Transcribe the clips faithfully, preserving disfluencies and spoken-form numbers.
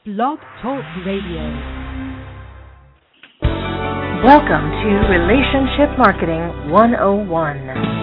Blog Talk Radio. Welcome to Relationship Marketing one oh one.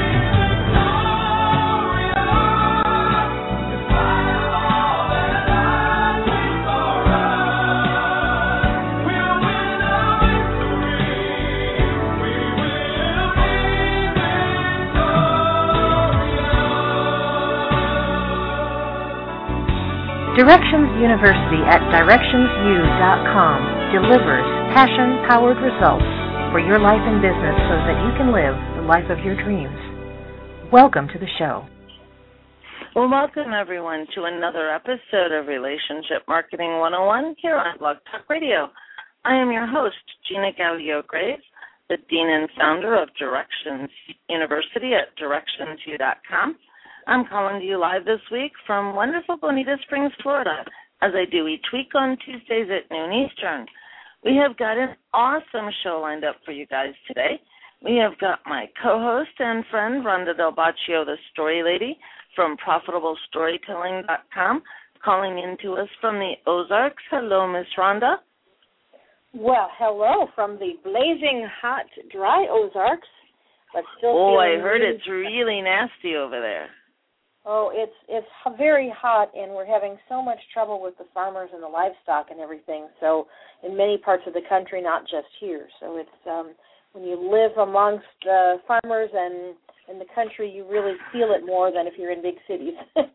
Directions University at directions u dot com delivers passion-powered results for your life and business so that you can live the life of your dreams. Welcome to the show. Well, welcome everyone to another episode of Relationship Marketing one oh one here on Blog Talk Radio. I am your host, Gina Gallio-Graves, the Dean and Founder of Directions University at directions u dot com. I'm calling to you live this week from wonderful Bonita Springs, Florida, as I do each week on Tuesdays at noon Eastern. We have got an awesome show lined up for you guys today. We have got my co-host and friend, Rhonda Del Baccio, the Story Lady from profitable storytelling dot com, calling in to us from the Ozarks. Hello, Miss Rhonda. Well, hello from the blazing hot, dry Ozarks, but still Oh, feeling I heard really it's really nasty over there. Oh, it's it's very hot, and we're having so much trouble with the farmers and the livestock and everything. So, in many parts of the country, not just here. So, it's um, when you live amongst uh, farmers and in the country, you really feel it more than if you're in big cities.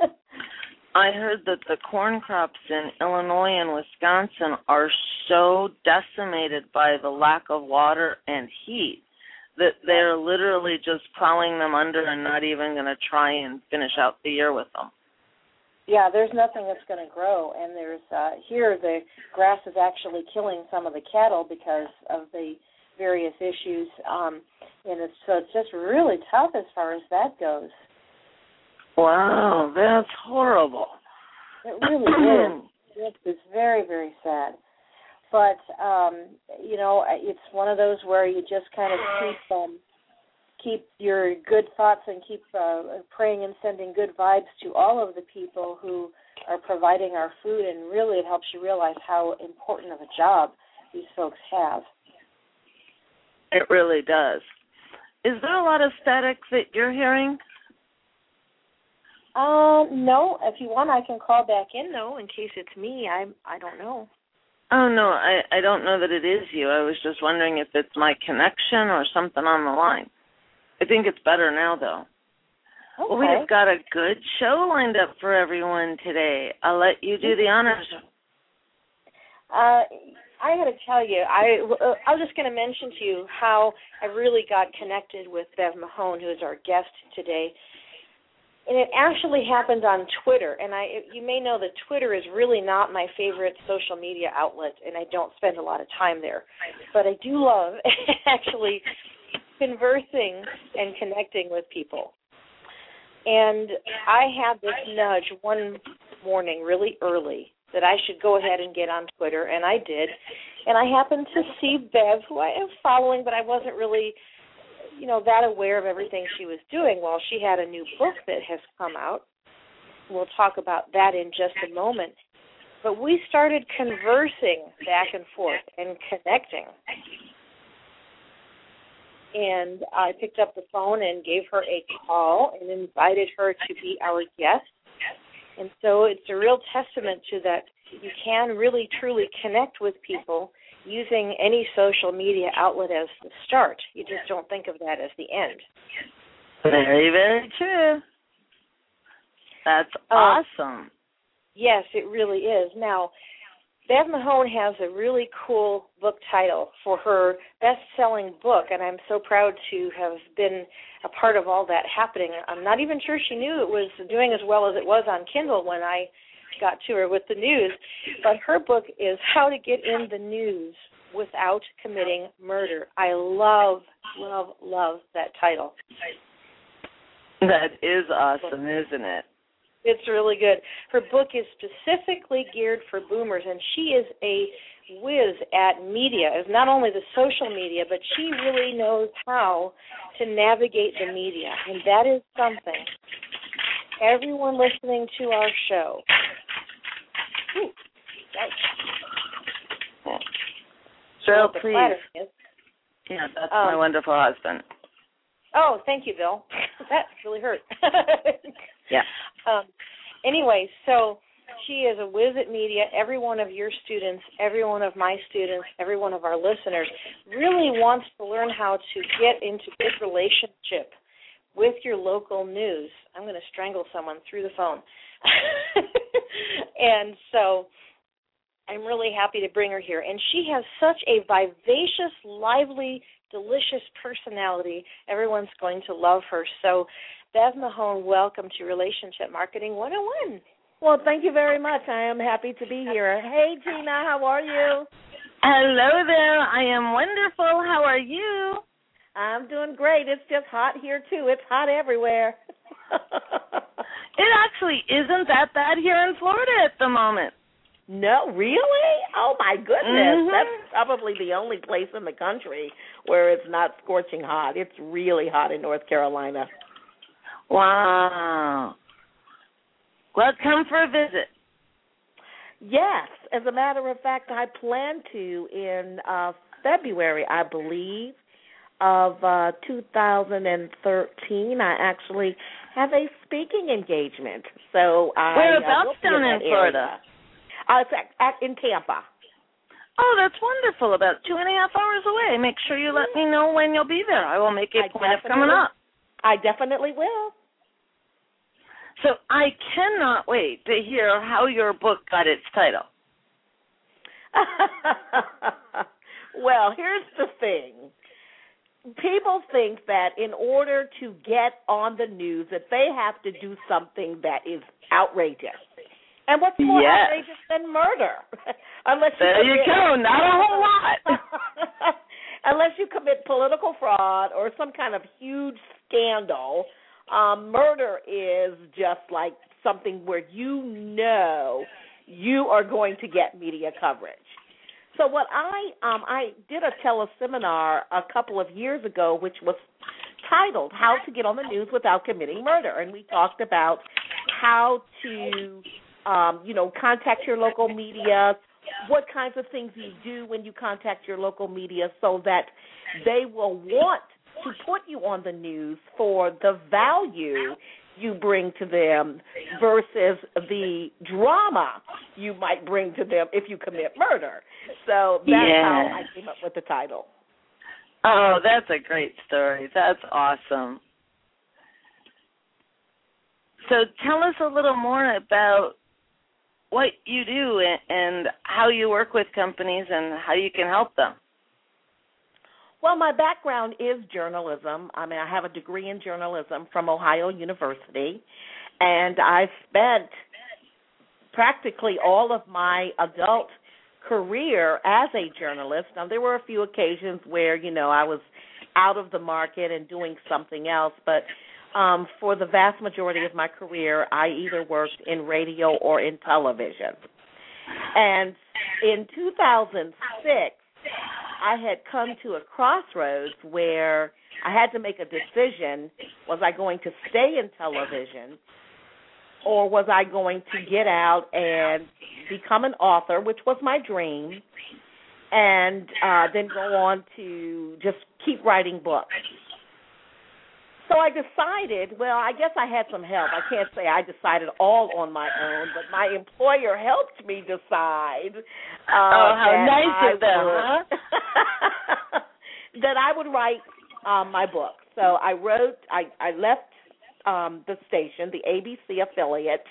I heard that the corn crops in Illinois and Wisconsin are so decimated by the lack of water and heat that they're literally just plowing them under and not even going to try and finish out the year with them. Yeah, there's nothing that's going to grow, and there's uh, here the grass is actually killing some of the cattle because of the various issues, um, and it's, so it's just really tough as far as that goes. Wow, that's horrible. It really is. It's very, very sad. But, um, you know, it's one of those where you just kind of keep um, keep your good thoughts and keep uh, praying and sending good vibes to all of the people who are providing our food, and really it helps you realize how important of a job these folks have. It really does. Is there a lot of static that you're hearing? Um, no. If you want, I can call back in, though, in case it's me. I I don't know. Oh, no, I, I don't know that it is you. I was just wondering if it's my connection or something on the line. I think it's better now, though. Okay. Well, we have got a good show lined up for everyone today. I'll let you do the honors. Uh, I got to tell you, I, uh, I was just going to mention to you how I really got connected with Bev Mahone, who is our guest today. And it actually happened on Twitter, and I, you may know that Twitter is really not my favorite social media outlet, and I don't spend a lot of time there. But I do love actually conversing and connecting with people. And I had this nudge one morning really early that I should go ahead and get on Twitter, and I did. And I happened to see Bev, who I am following, but I wasn't really you know, that aware of everything she was doing. Well, she had a new book that has come out. We'll talk about that in just a moment. But we started conversing back and forth and connecting. And I picked up the phone and gave her a call and invited her to be our guest. And so it's a real testament to that you can really, truly connect with people using any social media outlet as the start. You just don't think of that as the end. Very, very true. That's uh, awesome. Yes, it really is. Now, Bev Mahone has a really cool book title for her best-selling book, and I'm so proud to have been a part of all that happening. I'm not even sure she knew it was doing as well as it was on Kindle when I got to her with the news, but her book is How to Get in the News Without Committing Murder. I love, love, love that title. That is awesome, isn't it? It's really good. Her book is specifically geared for boomers, and she is a whiz at media, is not only the social media, but she really knows how to navigate the media, and that is something everyone listening to our show. Ooh, Bill, the please. platter is. Yeah, that's um, my wonderful husband. Oh, thank you, Bill. That really hurt. Yeah. Um, anyway, so she is a whiz at media. Every one of your students, every one of my students, every one of our listeners really wants to learn how to get into good relationship with your local news. I'm going to strangle someone through the phone. And so I'm really happy to bring her here. And she has such a vivacious, lively, delicious personality. Everyone's going to love her. So, Bev Mahone, welcome to Relationship Marketing one oh one. Well, thank you very much. I am happy to be here. Hey, Gina, how are you? Hello there. I am wonderful. How are you? I'm doing great. It's just hot here, too. It's hot everywhere. It actually isn't that bad here in Florida at the moment. No, really? Oh, my goodness. Mm-hmm. That's probably the only place in the country where it's not scorching hot. It's really hot in North Carolina. Wow. Well, come for a visit. Yes. As a matter of fact, I plan to in uh, February, I believe, of uh, two thousand thirteen. I actually have a speaking engagement. So I Whereabouts uh, down in Florida? Uh, it's at, at, in Tampa. Oh, that's wonderful. About two and a half hours away. Make sure you let me know when you'll be there. I will make a I point of coming up. I definitely will. So I cannot wait to hear how your book got its title. Well, here's the thing. People think that in order to get on the news that they have to do something that is outrageous. And what's more yes. outrageous than murder? Unless you there commit, you go. Not a whole lot. Unless you commit political fraud or some kind of huge scandal, um, murder is just like something where you know you are going to get media coverage. So what I um, I did a teleseminar a couple of years ago, which was titled "How to Get on the News Without Committing Murder," and we talked about how to, um, you know, contact your local media, what kinds of things you do when you contact your local media, so that they will want to put you on the news for the value you bring to them versus the drama you might bring to them if you commit murder. So that's yeah. how I came up with the title. Oh, that's a great story. That's awesome. So tell us a little more about what you do and how you work with companies and how you can help them. Well, my background is journalism. I mean, I have a degree in journalism from Ohio University, and I spent practically all of my adult career as a journalist. Now, there were a few occasions where, you know, I was out of the market and doing something else, but um, for the vast majority of my career, I either worked in radio or in television. And in two thousand six, I had come to a crossroads where I had to make a decision. Was I going to stay in television, or was I going to get out and become an author, which was my dream, and uh, then go on to just keep writing books? So I decided, well, I guess I had some help. I can't say I decided all on my own, but my employer helped me decide. Uh, oh, how that nice I of them, would, huh? that I would write um, my book. So I wrote, I, I left um, the station, the A B C affiliate,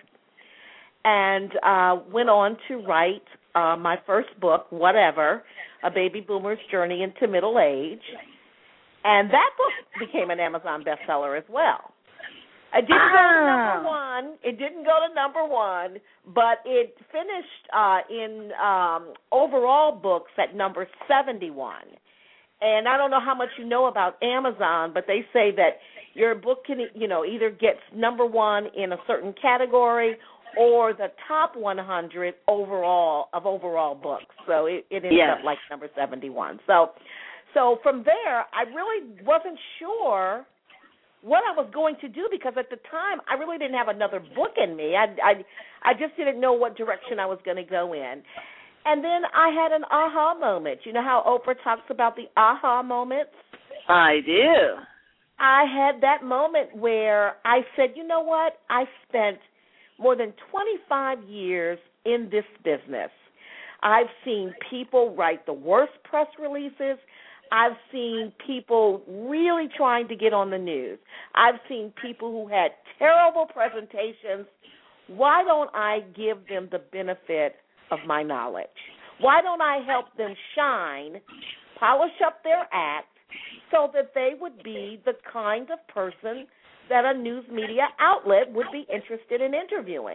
and uh, went on to write uh, my first book, Whatever, A Baby Boomer's Journey into Middle Age. And that book became an Amazon bestseller as well. It didn't ah. go to number one. It didn't go to number one, but it finished uh, in um, overall books at number seventy-one. And I don't know how much you know about Amazon, but they say that your book can, you know, either gets number one in a certain category or the top one hundred overall of overall books. So it, it ends yes. up like number seventy-one. So. So from there, I really wasn't sure what I was going to do because at the time I really didn't have another book in me. I I, I just didn't know what direction I was going to go in. And then I had an aha moment. You know how Oprah talks about the aha moments? I do. I had that moment where I said, you know what? I spent more than twenty-five years in this business. I've seen people write the worst press releases. I've seen people really trying to get on the news. I've seen people who had terrible presentations. Why don't I give them the benefit of my knowledge? Why don't I help them shine, polish up their act, so that they would be the kind of person that a news media outlet would be interested in interviewing?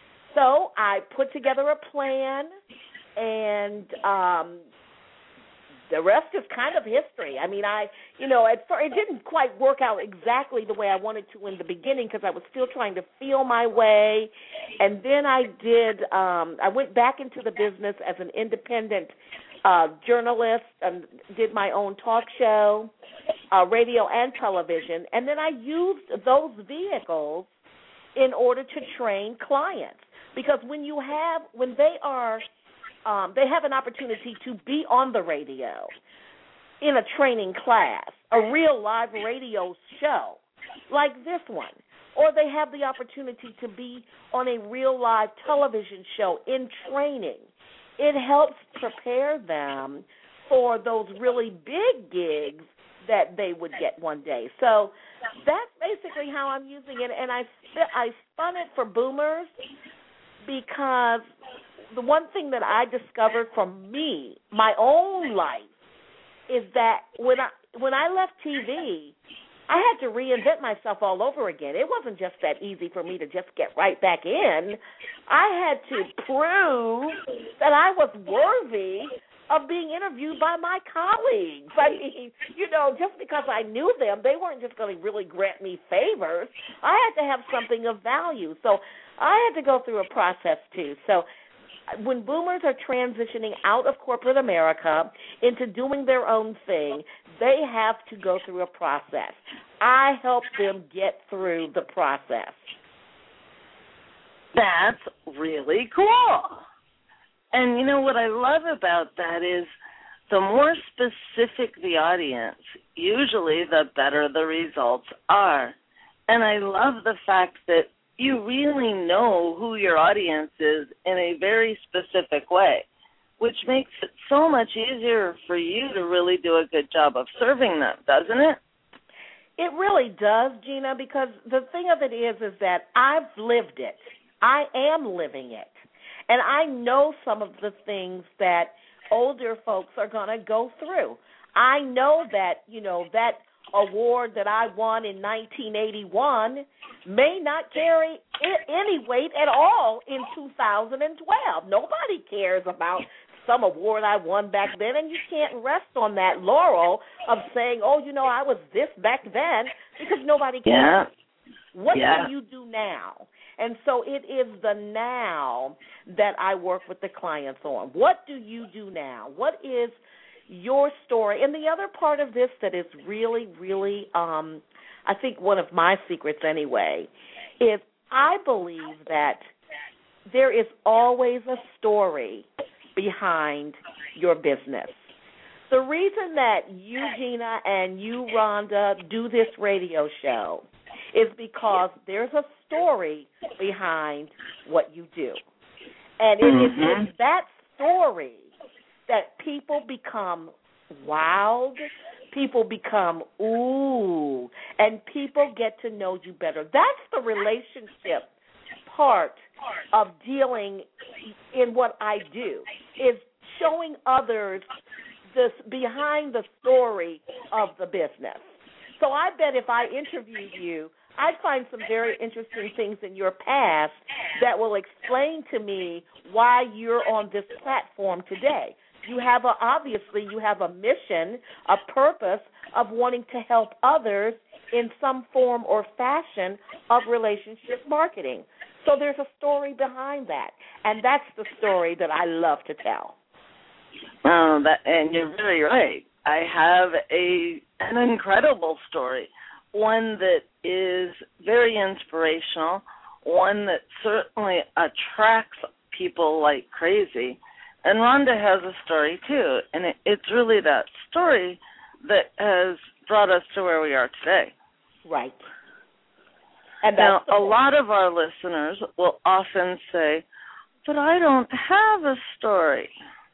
So I put together a plan, and um, the rest is kind of history. I mean, I, you know, at first it didn't quite work out exactly the way I wanted to in the beginning because I was still trying to feel my way. And then I did, um, I went back into the business as an independent uh, journalist and did my own talk show, uh, radio and television. And then I used those vehicles in order to train clients. Because when you have, when they are, Um, they have an opportunity to be on the radio in a training class, a real live radio show like this one, or they have the opportunity to be on a real live television show in training. It helps prepare them for those really big gigs that they would get one day. So that's basically how I'm using it, and I, I spun it for boomers because the one thing that I discovered from me, my own life, is that when I when I left T V, I had to reinvent myself all over again. It wasn't just that easy for me to just get right back in. I had to prove that I was worthy of being interviewed by my colleagues. I mean, you know, just because I knew them, they weren't just going to really grant me favors. I had to have something of value. So I had to go through a process, too. So when boomers are transitioning out of corporate America into doing their own thing, they have to go through a process. I help them get through the process. That's really cool. And you know what I love about that is the more specific the audience, usually the better the results are. And I love the fact that you really know who your audience is in a very specific way, which makes it so much easier for you to really do a good job of serving them, doesn't it? It really does, Gina, because the thing of it is is that I've lived it. I am living it. And I know some of the things that older folks are going to go through. I know that, you know, that award that I won in nineteen eighty-one may not carry any weight at all in two thousand twelve. Nobody cares about some award I won back then, and you can't rest on that laurel of saying, oh, you know, I was this back then, because nobody cares. Yeah. What yeah. do you do now? And so it is the now that I work with the clients on. What do you do now? What is your story? And the other part of this that is really, really, um, I think one of my secrets anyway, is I believe that there is always a story behind your business. The reason that you, Gina, and you, Rhonda, do this radio show is because there's a story behind what you do. And it mm-hmm. is in that story that people become wowed, people become ooh, and people get to know you better. That's the relationship part of dealing in what I do, is showing others this behind the story of the business. So I bet if I interviewed you, I'd find some very interesting things in your past that will explain to me why you're on this platform today. You have a, obviously you have a mission, a purpose of wanting to help others in some form or fashion of relationship marketing. So there's a story behind that, and that's the story that I love to tell. Oh, that, and you're very right. I have a an incredible story, one that is very inspirational, one that certainly attracts people like crazy, And Rhonda has a story, too, and it, it's really that story that has brought us to where we are today. Right. And now, a lot of our listeners will often say, but I don't have a story.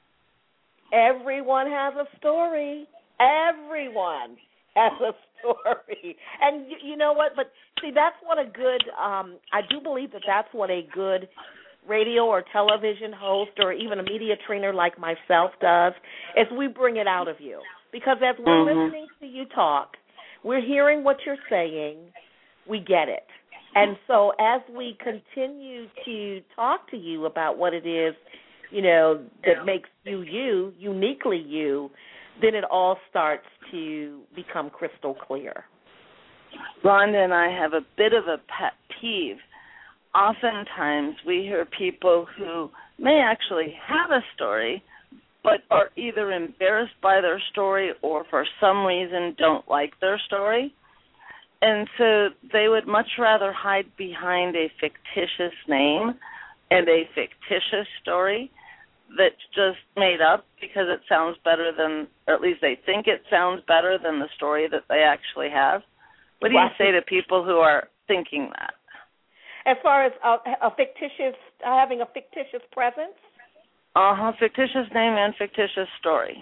Everyone has a story. Everyone has a story. And you, you know what? But see, that's what a good, um, I do believe that that's what a good radio or television host or even a media trainer like myself does, is we bring it out of you. Because as we're mm-hmm. listening to you talk, we're hearing what you're saying, we get it. And so as we continue to talk to you about what it is, you know, that makes you you, uniquely you, then it all starts to become crystal clear. Rhonda and I have a bit of a pet peeve. Oftentimes we hear people who may actually have a story, but are either embarrassed by their story or for some reason don't like their story. And so they would much rather hide behind a fictitious name and a fictitious story that's just made up because it sounds better than, or at least they think it sounds better than the story that they actually have. What do you say to people who are thinking that? As far as a, a fictitious, having a fictitious presence? Uh-huh, fictitious name and fictitious story.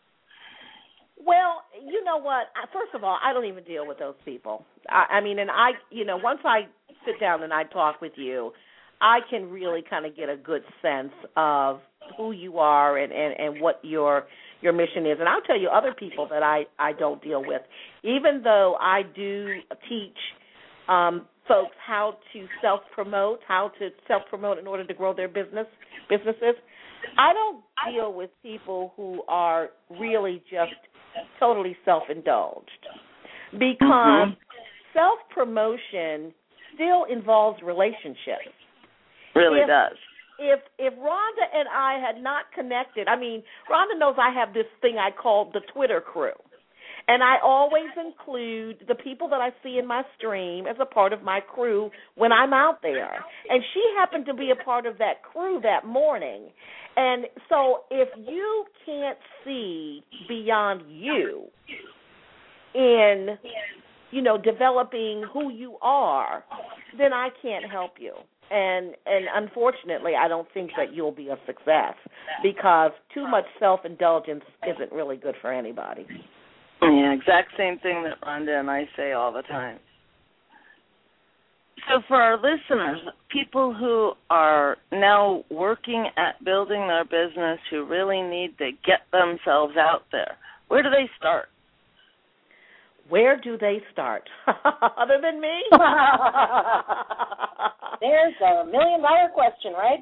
Well, you know what? First of all, I don't even deal with those people. I, I mean, and I, you know, once I sit down and I talk with you, I can really kind of get a good sense of who you are and, and, and what your your mission is. And I'll tell you other people that I, I don't deal with. Even though I do teach um, folks how to self-promote, how to self-promote in order to grow their business businesses, I don't deal with people who are really just totally self-indulged, because mm-hmm. self-promotion still involves relationships. Really if, does. If if Rhonda and I had not connected, I mean, Rhonda knows I have this thing I call the Twitter crew, and I always include the people that I see in my stream as a part of my crew when I'm out there. And she happened to be a part of that crew that morning. And so if you can't see beyond you in, you know, developing who you are, then I can't help you. And and unfortunately, I don't think that you'll be a success, because too much self-indulgence isn't really good for anybody. Yeah, exact same thing that Rhonda and I say all the time. So for our listeners, people who are now working at building their business, who really need to get themselves out there, where do they start? Where do they start? Other than me? There's a million-dollar question, right?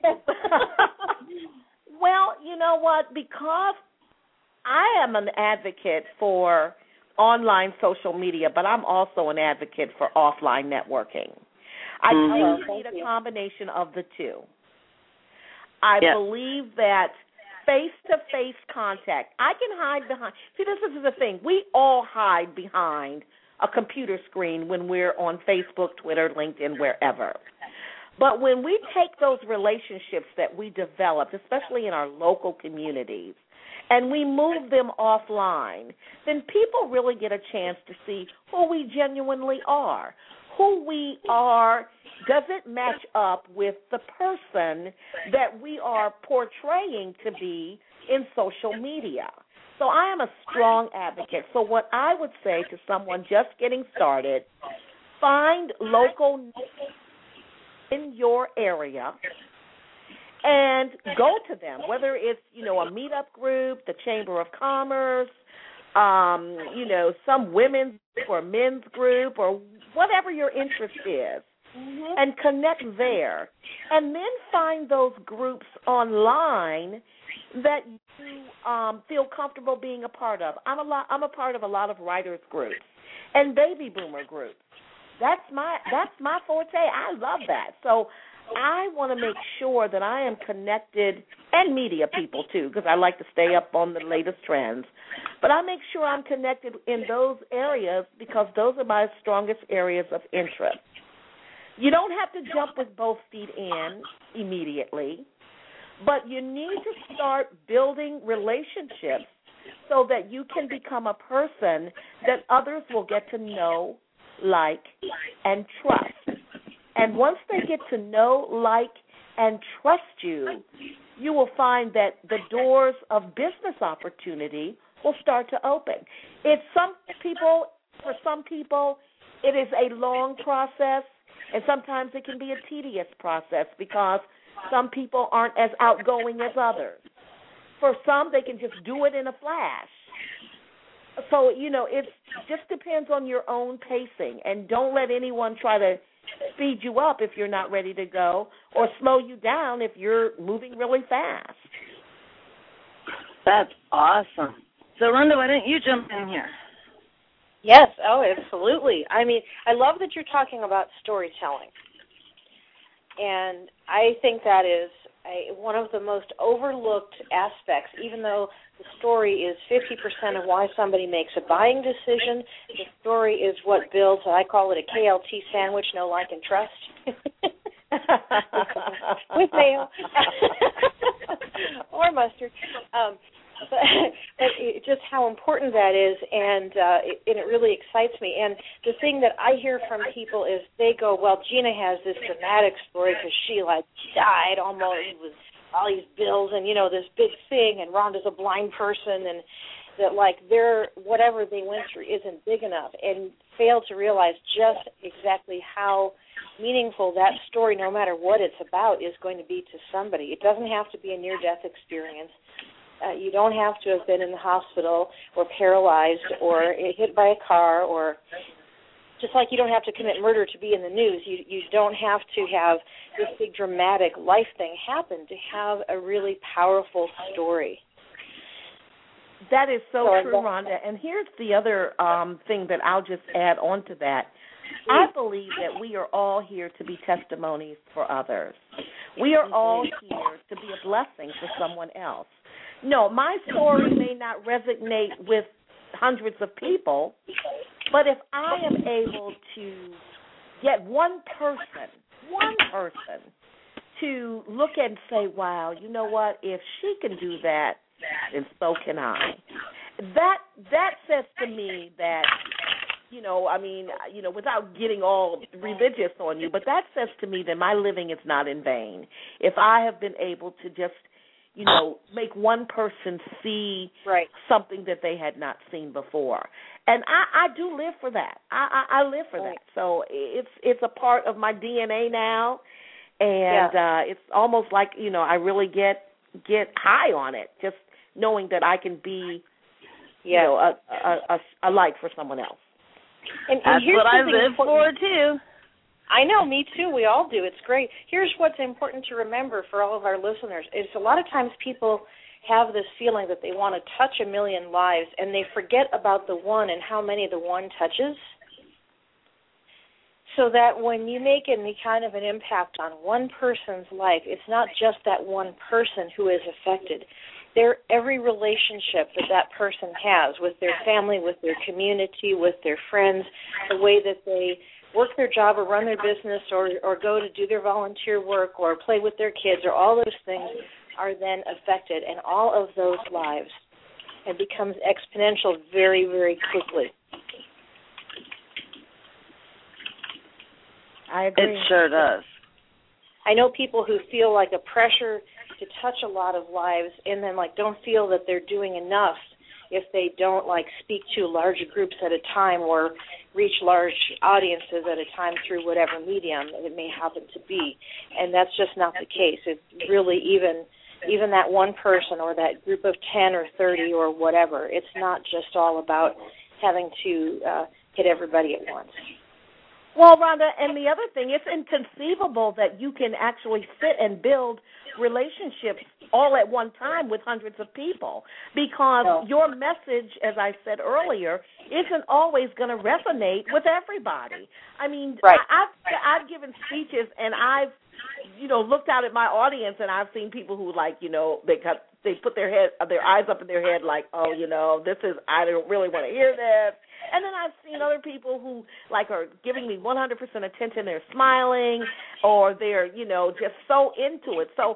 Well, you know what? Because I am an advocate for online social media, but I'm also an advocate for offline networking. I mm-hmm. think you need a combination of the two. I yeah. believe that face-to-face contact, I can hide behind. See, this is the thing. We all hide behind a computer screen when we're on Facebook, Twitter, LinkedIn, wherever. But when we take those relationships that we developed, especially in our local communities, and we move them offline, then people really get a chance to see who we genuinely are. Who we are doesn't match up with the person that we are portraying to be in social media. So I am a strong advocate. So what I would say to someone just getting started, find local in your area and go to them, whether it's, you know, a meetup group, the Chamber of Commerce, um, you know, some women's or men's group, or whatever your interest is, mm-hmm. and connect there. And then find those groups online that you um, feel comfortable being a part of. I'm a lot, I'm a part of a lot of writers groups and baby boomer groups. That's my that's my forte. I love that. So I want to make sure that I am connected, and media people too, because I like to stay up on the latest trends. But I make sure I'm connected in those areas because those are my strongest areas of interest. You don't have to jump with both feet in immediately, But you need to start building relationships so that you can become a person that others will get to know, like, and trust. And once they get to know, like, and trust you, you will find that the doors of business opportunity will start to open. It's some people, for some people, it is a long process, and sometimes it can be a tedious process because some people aren't as outgoing as others. For some, they can just do it in a flash. So, you know, it just depends on your own pacing, and don't let anyone try to speed you up if you're not ready to go, or slow you down if you're moving really fast. That's awesome. So, Rhonda, why don't you jump in here? Yes, oh, absolutely. I mean, I love that you're talking about storytelling. And I think that is a, one of the most overlooked aspects, even though the story is fifty percent of why somebody makes a buying decision. The story is what builds, I call it a K L T sandwich, know, like, and trust. With mayo. Or mustard. Um, but, but it, just how important that is, and, uh, it, and it really excites me. And the thing that I hear from people is they go, well, Gina has this dramatic story because she, like, died almost with all these bills and, you know, this big thing, and Rhonda's a blind person, and that, like, their whatever they went through isn't big enough, and fail to realize just exactly how meaningful that story, no matter what it's about, is going to be to somebody. It doesn't have to be a near-death experience. Uh, you don't have to have been in the hospital or paralyzed or hit by a car, or just like you don't have to commit murder to be in the news. You you don't have to have this big dramatic life thing happen to have a really powerful story. That is so, so true, Rhonda. And here's the other um, thing that I'll just add on to that. I believe that we are all here to be testimonies for others. We are all here to be a blessing for someone else. No, my story may not resonate with hundreds of people, but if I am able to get one person, one person, to look and say, wow, you know what, if she can do that, then so can I. That that says to me that, you know, I mean, you know, without getting all religious on you, but that says to me that my living is not in vain. If I have been able to just, you know, make one person see right. something that they had not seen before. And I, I do live for that. I, I, I live for right. that. So it's it's a part of my D N A now, and yeah. uh, it's almost like, you know, I really get get high on it, just knowing that I can be, you yeah. know, a, a, a, a light for someone else. And, and That's what I live for, too. I know, me too. We all do. It's great. Here's what's important to remember for all of our listeners is a lot of times people have this feeling that they want to touch a million lives, and they forget about the one and how many the one touches. So that when you make any kind of an impact on one person's life, it's not just that one person who is affected. They're every relationship that that person has with their family, with their community, with their friends, the way that they work their job or run their business or or go to do their volunteer work or play with their kids, or all those things are then affected, and all of those lives, it becomes exponential very, very quickly. I agree. It sure does. I know people who feel like a pressure to touch a lot of lives and then like don't feel that they're doing enough if they don't like speak to large groups at a time or reach large audiences at a time through whatever medium it may happen to be. And that's just not the case. It's really even even that one person or that group of ten or thirty or whatever. It's not just all about having to uh, hit everybody at once. Well, Rhonda, and the other thing, it's inconceivable that you can actually sit and build relationships all at one time with hundreds of people, because no. your message, as I said earlier, isn't always going to resonate with everybody. I mean, right. I, I've, I've given speeches, and I've, you know, looked out at my audience, and I've seen people who, like, you know, they got, they put their head, their eyes up in their head, like, oh, you know, this is, I don't really want to hear this. And then I've seen other people who, like, are giving me one hundred percent attention. They're smiling, or they're, you know, just so into it. So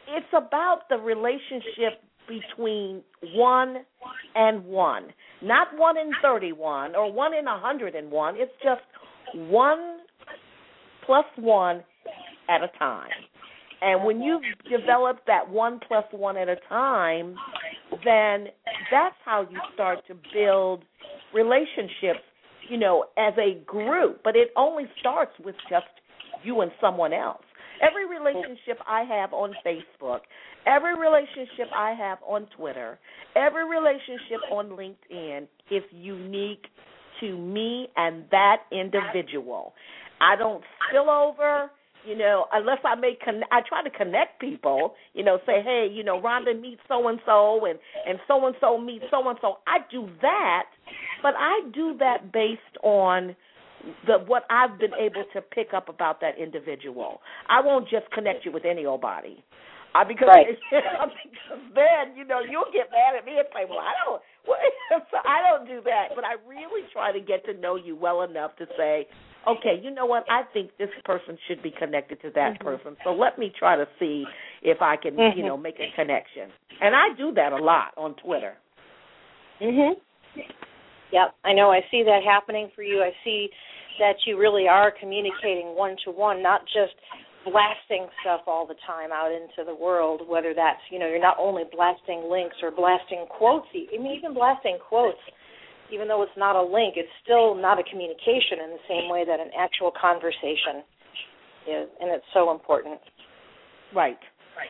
it's about the relationship between one and one, not one in thirty-one or one in one hundred one. It's just one plus one at a time. And when you develop that one plus one at a time, then that's how you start to build relationships, you know, as a group. But it only starts with just you and someone else. Every relationship I have on Facebook, every relationship I have on Twitter, every relationship on LinkedIn is unique to me and that individual. I don't spill over, you know, unless I may con- I try to connect people, you know, say, hey, you know, Rhonda meets so-and-so and, and so-and-so meets so-and-so. I do that, but I do that based on the what I've been able to pick up about that individual. I won't just connect you with any old body. Uh, because, right. because then, you know, you'll get mad at me and say, well, I don't, well, so I don't do that. But I really try to get to know you well enough to say, okay, you know what, I think this person should be connected to that mm-hmm. person. So let me try to see if I can, mm-hmm. you know, make a connection. And I do that a lot on Twitter. Mhm. Yep, I know. I see that happening for you. I see that you really are communicating one-to-one, not just blasting stuff all the time out into the world, whether that's, you know, you're not only blasting links or blasting quotes, I mean, even blasting quotes, even though it's not a link, it's still not a communication in the same way that an actual conversation is, and it's so important. Right. Right.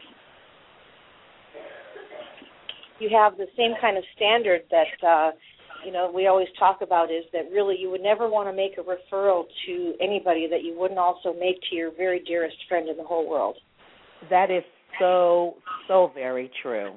You have the same kind of standard that, uh, you know, we always talk about is that really you would never want to make a referral to anybody that you wouldn't also make to your very dearest friend in the whole world. That is so, so very true.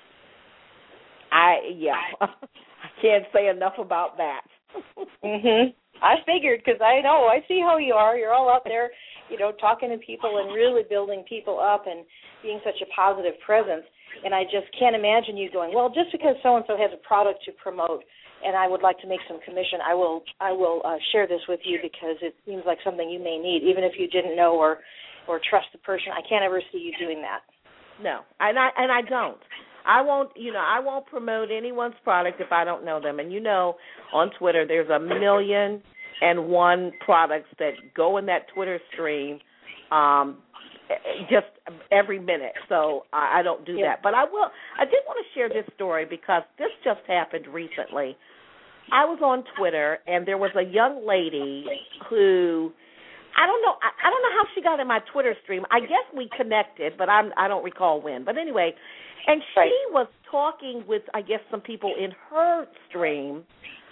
I, yeah, I can't say enough about that. Mhm. I figured because I know, I see how you are. You're all out there, you know, talking to people and really building people up and being such a positive presence. And I just can't imagine you going, well, just because so-and-so has a product to promote and I would like to make some commission, I will I will uh, share this with you because it seems like something you may need, even if you didn't know or, or trust the person. I can't ever see you doing that. No, and I and I don't. I won't, you know, I won't promote anyone's product if I don't know them. And you know, on Twitter, there's a million and one products that go in that Twitter stream um, just every minute. So I, I don't do yeah. that. But I will. I did want to share this story because this just happened recently. I was on Twitter, and there was a young lady who, I don't know, I, I don't know how she got in my Twitter stream. I guess we connected, but I'm, I don't recall when. But anyway, and she right. was talking with, I guess, some people in her stream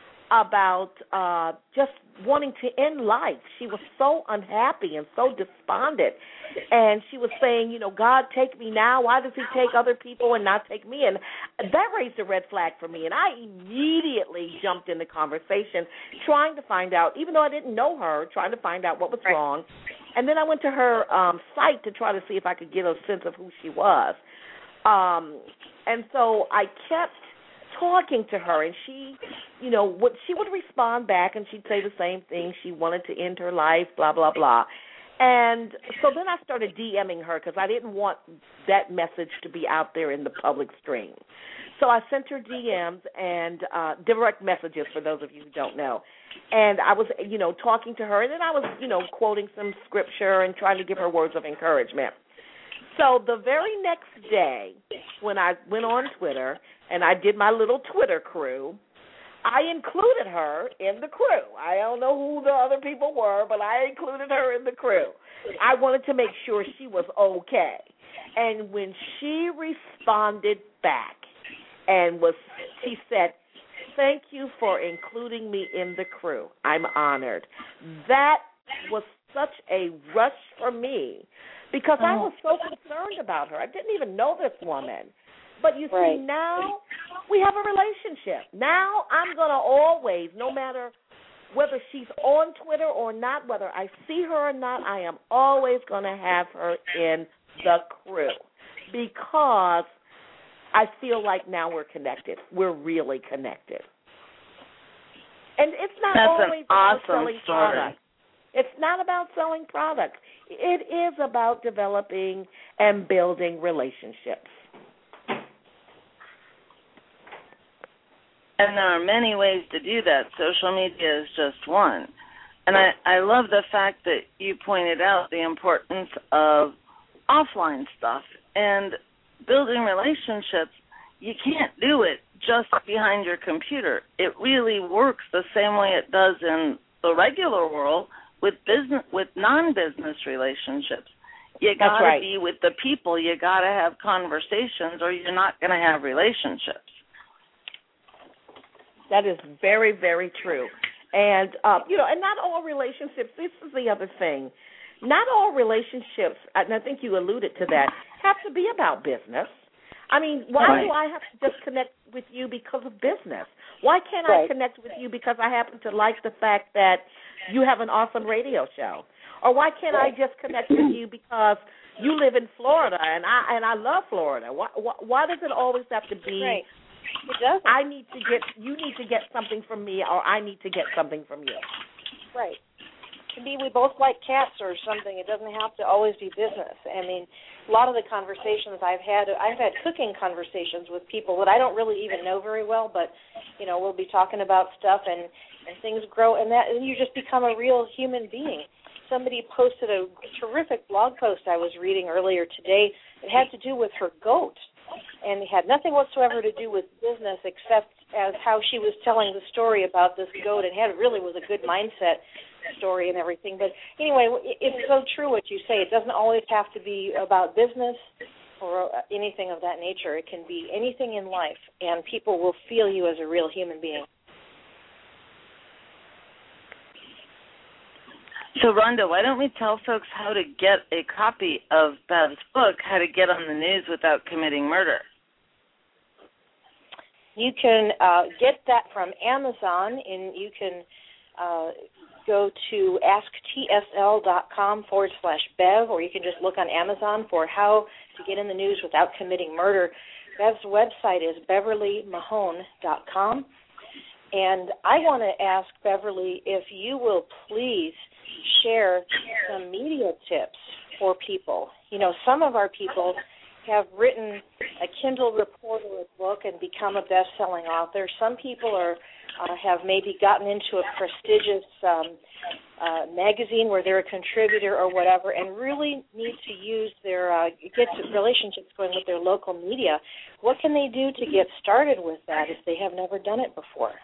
about uh, just wanting to end life. She was so unhappy and so despondent. And she was saying, you know, God, take me now. Why does he take other people and not take me? And that raised a red flag for me. And I immediately jumped in the conversation trying to find out, even though I didn't know her, trying to find out what was right. wrong. And then I went to her um, site to try to see if I could get a sense of who she was. Um, and so I kept talking to her, and she, you know, what she would respond back, and she'd say the same thing. She wanted to end her life, blah, blah, blah. And so then I started DMing her because I didn't want that message to be out there in the public stream. So I sent her D Ms and uh, direct messages for those of you who don't know. And I was, you know, talking to her, and then I was, you know, quoting some scripture and trying to give her words of encouragement. So the very next day when I went on Twitter and I did my little Twitter crew, I included her in the crew. I don't know who the other people were, but I included her in the crew. I wanted to make sure she was okay. And when she responded back and was, she said, thank you for including me in the crew. I'm honored. That was such a rush for me because I was so concerned about her. I didn't even know this woman. But you see, right. now we have a relationship. Now I'm going to always, no matter whether she's on Twitter or not, whether I see her or not, I am always going to have her in the crew because I feel like now we're connected. We're really connected. And it's not That's always an awesome selling story. products. It's not about selling products. It is about developing and building relationships. And there are many ways to do that. Social media is just one. And I, I love the fact that you pointed out the importance of offline stuff and building relationships. You can't do it just behind your computer. It really works the same way it does in the regular world with business, with non-business relationships. You got to right. be with the people. You got to have conversations, or you're not going to have relationships. That is very, very true. And, um, you know, and not all relationships, this is the other thing, not all relationships, and I think you alluded to that, have to be about business. I mean, why right. do I have to just connect with you because of business? Why can't right. I connect with you because I happen to like the fact that you have an awesome radio show? Or why can't right. I just connect with you because you live in Florida and I and I love Florida? Why, why, why does it always have to be right. It doesn't. I need to get, you need to get something from me, or I need to get something from you? Right. Can be we both like cats or something. It doesn't have to always be business. I mean, a lot of the conversations I've had, I've had cooking conversations with people that I don't really even know very well, but, you know, we'll be talking about stuff and, and things grow, and that and you just become a real human being. Somebody posted a terrific blog post I was reading earlier today. It had to do with her goat, and it had nothing whatsoever to do with business except as how she was telling the story about this goat. It had really was a good mindset story and everything. But anyway, it's so true what you say. It doesn't always have to be about business or anything of that nature. It can be anything in life, and people will feel you as a real human being. So, Rhonda, why don't we tell folks how to get a copy of Bev's book, How to Get on the News Without Committing Murder? You can uh, get that from Amazon, and you can uh, go to asktsl.com forward slash Bev, or you can just look on Amazon for How to Get in the News Without Committing Murder. Bev's website is beverly mahone dot com. And I want to ask Beverly if you will please share some media tips for people. You know, some of our people have written a Kindle report or a book and become a best-selling author. Some people are uh, have maybe gotten into a prestigious um, uh, magazine where they're a contributor or whatever, and really need to use their uh, get relationships going with their local media. What can they do to get started with that if they have never done it before?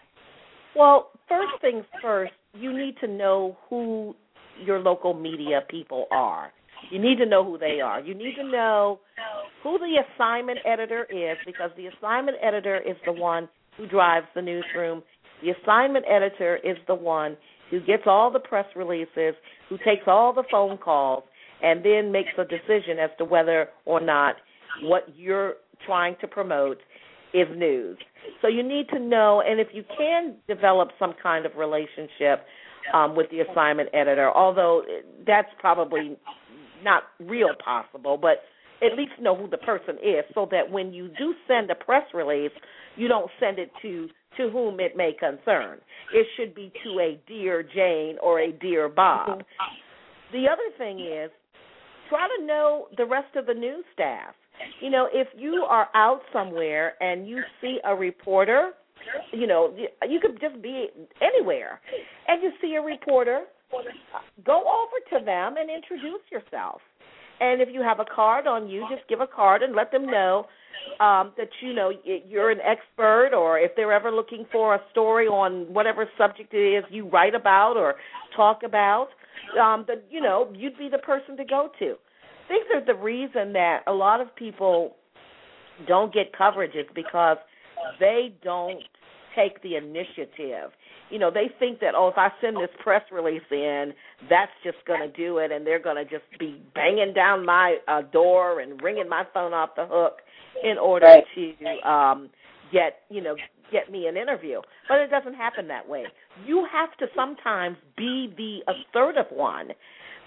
Well, first things first, you need to know who your local media people are. You need to know who they are. You need to know who the assignment editor is, because the assignment editor is the one who drives the newsroom. The assignment editor is the one who gets all the press releases, who takes all the phone calls, and then makes a decision as to whether or not what you're trying to promote is news. So you need to know, and if you can develop some kind of relationship um, with the assignment editor, although that's probably not real possible, but at least know who the person is, so that when you do send a press release, you don't send it to, to whom it may concern. It should be to a Dear Jane or a Dear Bob. The other thing is, try to know the rest of the news staff. You know, if you are out somewhere and you see a reporter, you know, you could just be anywhere, and you see a reporter, go over to them and introduce yourself. And if you have a card on you, just give a card and let them know um, that, you know, you're an expert, or if they're ever looking for a story on whatever subject it is you write about or talk about, um, that, you know, you'd be the person to go to. These are the reason that a lot of people don't get coverage is because they don't take the initiative. You know, they think that, oh, if I send this press release in, that's just going to do it, and they're going to just be banging down my uh, door and ringing my phone off the hook in order right. to um, get, you know, get me an interview. But it doesn't happen that way. You have to sometimes be the assertive one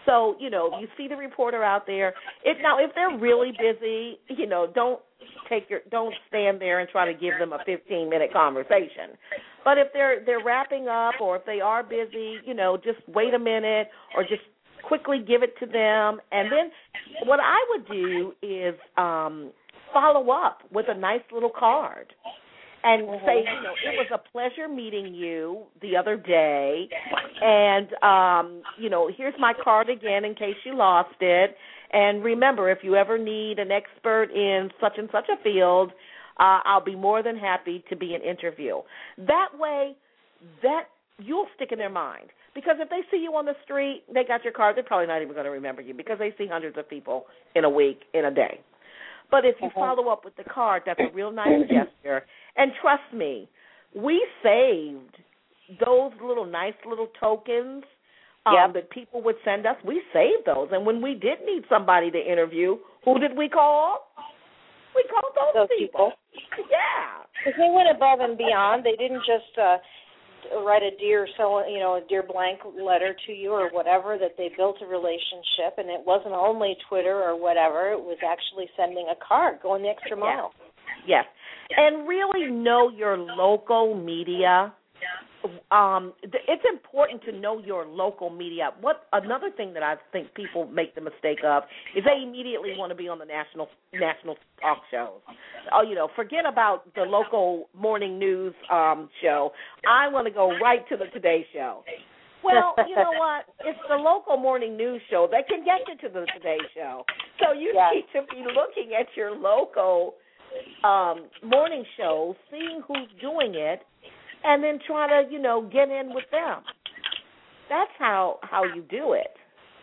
So, you know, you see the reporter out there. It, now, if they're really busy, you know, don't take your don't stand there and try to give them a fifteen minute conversation. But if they're they're wrapping up, or if they are busy, you know, just wait a minute, or just quickly give it to them. And then what I would do is um, follow up with a nice little card. And say, you know, it was a pleasure meeting you the other day, and, um, you know, here's my card again in case you lost it. And remember, if you ever need an expert in such and such a field, uh, I'll be more than happy to be an interview. That way, that you'll stick in their mind. Because if they see you on the street, they got your card, they're probably not even going to remember you, because they see hundreds of people in a week, in a day. But if you follow up with the card, that's a real nice gesture. And trust me, we saved those little nice little tokens um, yep. that people would send us. We saved those. And when we did need somebody to interview, who did we call? We called those, those people. people. Yeah. Because they went above and beyond. They didn't just uh, write a dear, so you know, a dear blank letter to you or whatever. That they built a relationship, and it wasn't only Twitter or whatever. It was actually sending a card, going the extra mile. Yes. And really know your local media. Um, it's important to know your local media. What another thing that I think people make the mistake of is they immediately want to be on the national national talk shows. Oh, you know, forget about the local morning news um, show. I want to go right to the Today Show. Well, you know what? It's the local morning news show that can get you to the Today Show. So you yes. need to be looking at your local um, morning shows, seeing who's doing it, and then try to, you know, get in with them. That's how, how you do it.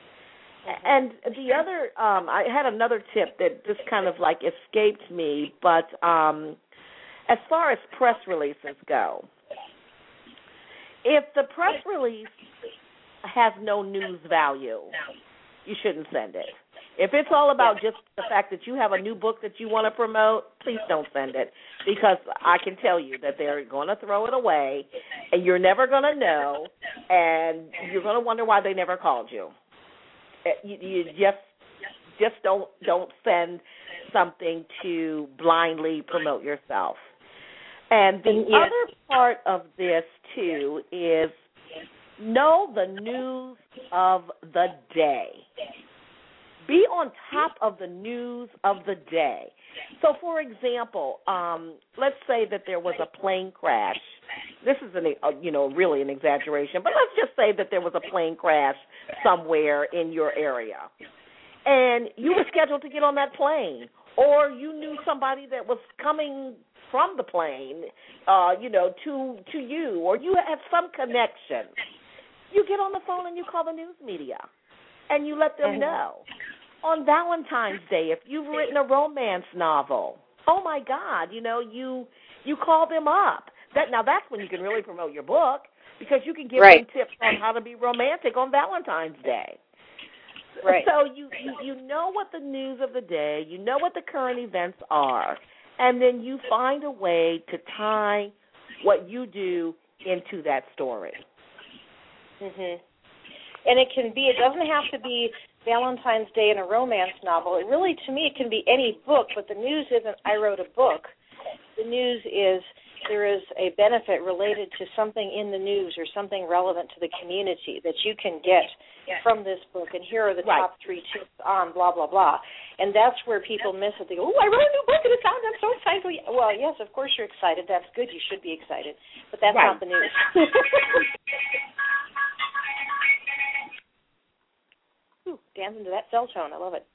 And the other, um, I had another tip that just kind of like escaped me, but um, as far as press releases go, if the press release has no news value, you shouldn't send it. If it's all about just the fact that you have a new book that you want to promote, please don't send it, because I can tell you that they're going to throw it away, and you're never going to know, and you're going to wonder why they never called you. You, you just just don't don't send something to blindly promote yourself. And the yes. other part of this, too, is know the news of the day. Be on top of the news of the day. So, for example, um, let's say that there was a plane crash. This is, an, uh, you know, really an exaggeration, but let's just say that there was a plane crash somewhere in your area, and you were scheduled to get on that plane, or you knew somebody that was coming from the plane, uh, you know, to to you, or you had some connection. You get on the phone and you call the news media, and you let them know. On Valentine's Day, if you've written a romance novel, oh my God, you know, you you call them up. That now that's when you can really promote your book, because you can give right. them tips on how to be romantic on Valentine's Day. Right. So you, you you know what the news of the day, you know what the current events are, and then you find a way to tie what you do into that story. Mhm. And it can be. It doesn't have to be Valentine's Day in a romance novel. It really, to me, it can be any book, but the news isn't I wrote a book. The news is there is a benefit related to something in the news or something relevant to the community that you can get from this book, and here are the right. top three tips on blah, blah, blah. And that's where people miss it. They go, oh, I wrote a new book and it's out. I'm so excited. Well, yes, of course you're excited. That's good. You should be excited. But that's right. not the news. Ooh, dancing to that cell tone. I love it.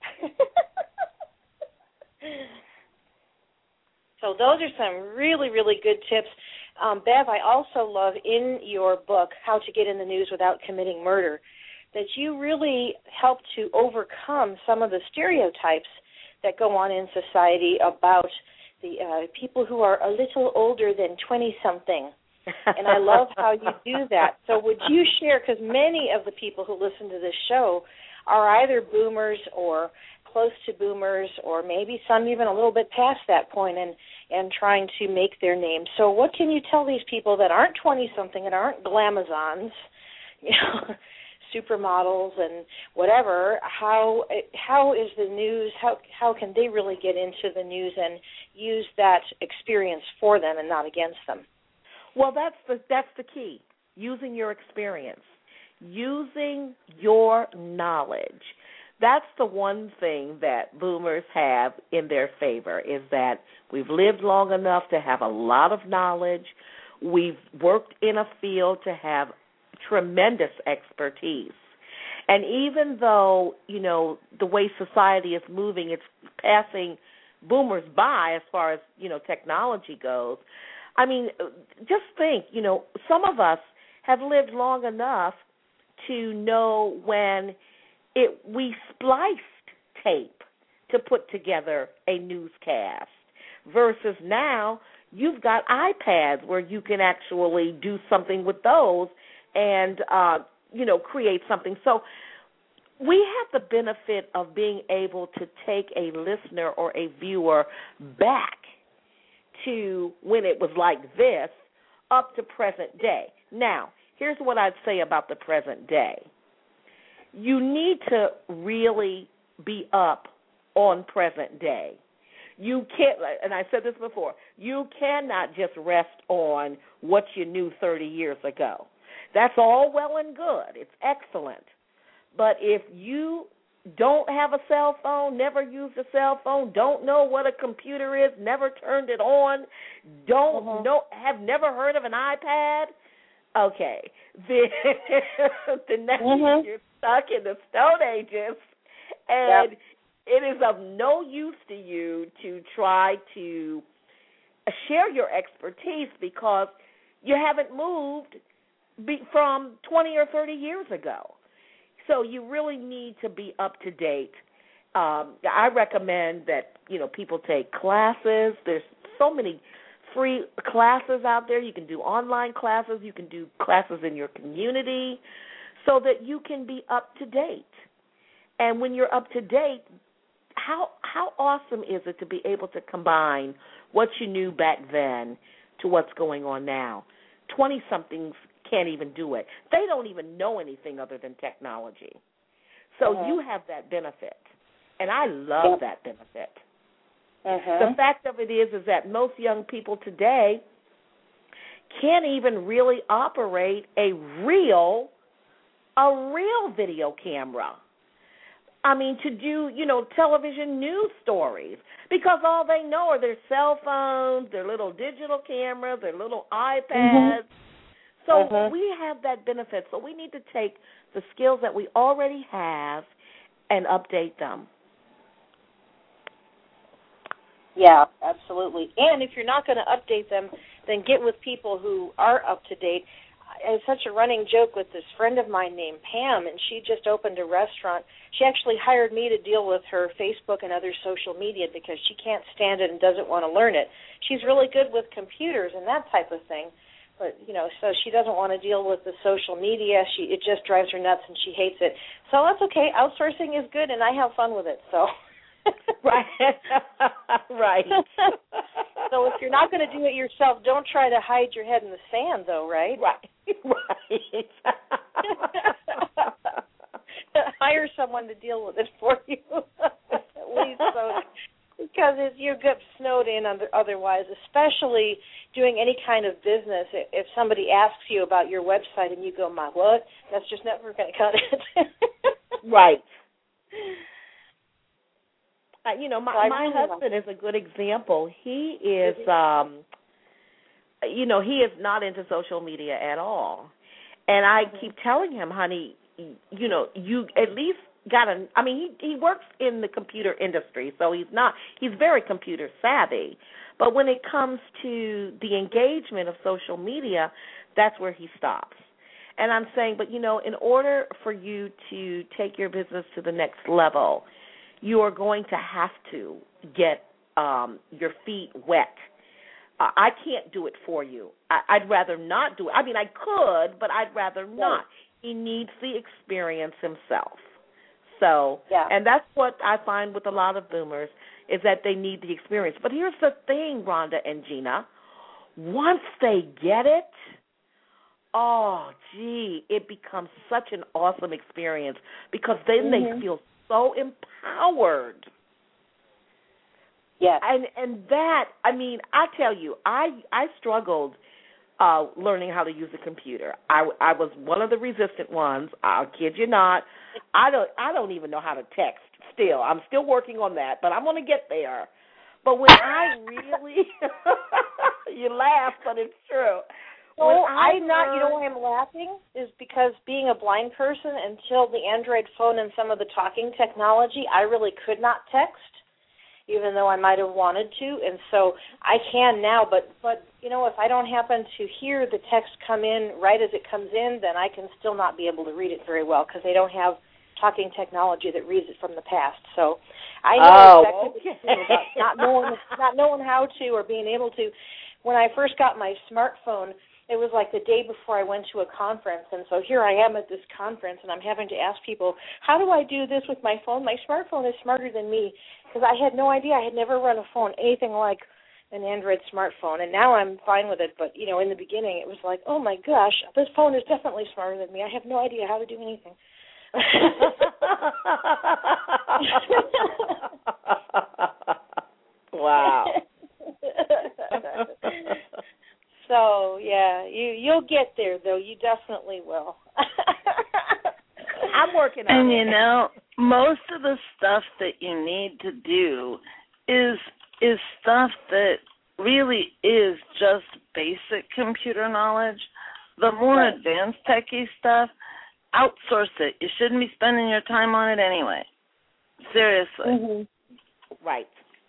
So those are some really, really good tips. Um, Bev, I also love in your book, How to Get in the News Without Committing Murder, that you really help to overcome some of the stereotypes that go on in society about the uh, people who are a little older than twenty-something. And I love how you do that. So would you share, because many of the people who listen to this show are either boomers or close to boomers, or maybe some even a little bit past that point and, and trying to make their name. So what can you tell these people that aren't twenty-something and aren't glamazons, you know, supermodels and whatever, how how is the news, how how can they really get into the news and use that experience for them and not against them? Well, that's the that's the key, using your experience, using your knowledge. That's the one thing that boomers have in their favor, is that we've lived long enough to have a lot of knowledge. We've worked in a field to have tremendous expertise. And even though, you know, the way society is moving, it's passing boomers by as far as, you know, technology goes. I mean, just think, you know, some of us have lived long enough to know when it we spliced tape to put together a newscast versus now you've got iPads where you can actually do something with those and, uh, you know, create something. So we have the benefit of being able to take a listener or a viewer back to when it was like this up to present day. Now, here's what I'd say about the present day. You need to really be up on present day. You can't, and I said this before, you cannot just rest on what you knew thirty years ago. That's all well and good. It's excellent. But if you don't have a cell phone, never used a cell phone, don't know what a computer is, never turned it on, don't mm-hmm. know, have never heard of an iPad, okay, then, then now mm-hmm. you're stuck in the Stone Ages, and yep. it is of no use to you to try to share your expertise because you haven't moved be, from twenty or thirty years ago. So you really need to be up to date. Um, I recommend that, you know, people take classes. There's so many free classes out there. You can do online classes. You can do classes in your community so that you can be up to date. And when you're up to date, how how awesome is it to be able to combine what you knew back then to what's going on now? twenty-somethings can't even do it. They don't even know anything other than technology. So uh-huh. you have that benefit, and I love that benefit. Uh-huh. The fact of it is is that most young people today can't even really operate a real, a real video camera. I mean, to do, you know, television news stories, because all they know are their cell phones, their little digital cameras, their little iPads. Mm-hmm. So uh-huh. we have that benefit. So we need to take the skills that we already have and update them. Yeah, absolutely. And if you're not going to update them, then get with people who are up to date. It's such a running joke with this friend of mine named Pam, and she just opened a restaurant. She actually hired me to deal with her Facebook and other social media because she can't stand it and doesn't want to learn it. She's really good with computers and that type of thing. But, you know, so she doesn't want to deal with the social media. She It just drives her nuts, and she hates it. So that's okay. Outsourcing is good, and I have fun with it. So, right. right. So if you're not going to do it yourself, don't try to hide your head in the sand, though, right? Right. Right. Hire someone to deal with it for you, at least, so because it's, you get snowed in otherwise, especially doing any kind of business. If somebody asks you about your website and you go, my what? That's just never going to cut it. Right. Uh, you know, my, so my really husband like is a good example. He is, um, you know, he is not into social media at all. And I mm-hmm. keep telling him, honey, you know, you at least got to, I mean, he, he works in the computer industry, so he's not, he's very computer savvy. But when it comes to the engagement of social media, that's where he stops. And I'm saying, but, you know, in order for you to take your business to the next level, you are going to have to get um, your feet wet. Uh, I can't do it for you. I, I'd rather not do it. I mean, I could, but I'd rather not. He needs the experience himself. So, yeah. and that's what I find with a lot of boomers is that they need the experience. But here's the thing, Rhonda and Gina. Once they get it, oh, gee, it becomes such an awesome experience because then mm-hmm. they feel so empowered. Yes. And and that, I mean, I tell you, I I struggled uh, learning how to use a computer. I, I was one of the resistant ones. I'll kid you not. I don't I don't even know how to text still. I'm still working on that, but I'm going to get there. But when I really, you laugh, but it's true. Well, I I'm not, you know why I'm laughing? Is because being a blind person, until the Android phone and some of the talking technology, I really could not text, even though I might have wanted to. And so I can now, but, but you know, if I don't happen to hear the text come in right as it comes in, then I can still not be able to read it very well because they don't have talking technology that reads it from the past. So I know oh, exactly okay. what you're about not knowing, not knowing how to or being able to. When I first got my smartphone, it was like the day before I went to a conference, and so here I am at this conference, and I'm having to ask people, how do I do this with my phone? My smartphone is smarter than me, because I had no idea. I had never run a phone anything like an Android smartphone, and now I'm fine with it, but, you know, in the beginning it was like, oh, my gosh, this phone is definitely smarter than me. I have no idea how to do anything. Wow. So, yeah, you, you'll get there, though. You definitely will. I'm working on and, it. And, you know, most of the stuff that you need to do is is stuff that really is just basic computer knowledge. The more right. advanced techie stuff, outsource it. You shouldn't be spending your time on it anyway. Seriously. Mm-hmm. Right.